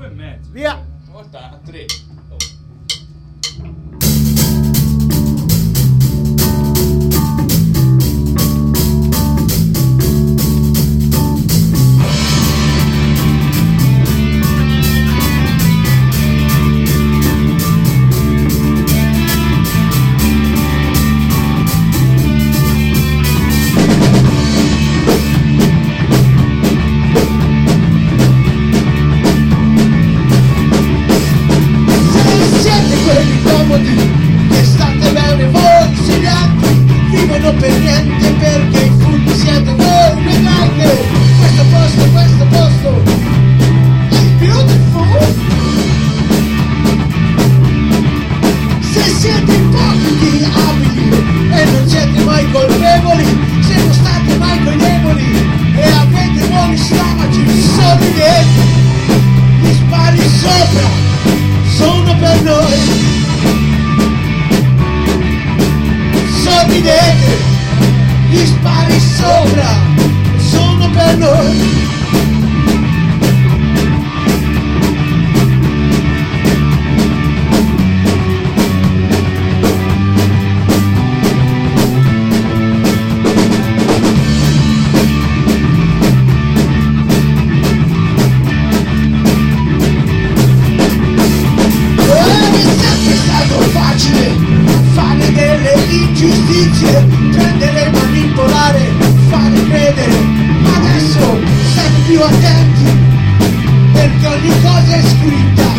2,5. Via. Volta a 3. Che state bene voi, se gli altri vivono per niente, perché i furbi siete voi, vedete questo posto è beautiful. Se siete ipocriti, abili e non siete mai colpevoli, se non state mai coi deboli e avete buoni stomaci, sorridete, gli spari sopra sono per noi. Sorridete, gli spari sopra sono per noi. È sempre stato facile fare delle ingiustizie, prendere, manipolare, fare credere, ma adesso siamo più attenti, perché ogni cosa è scritta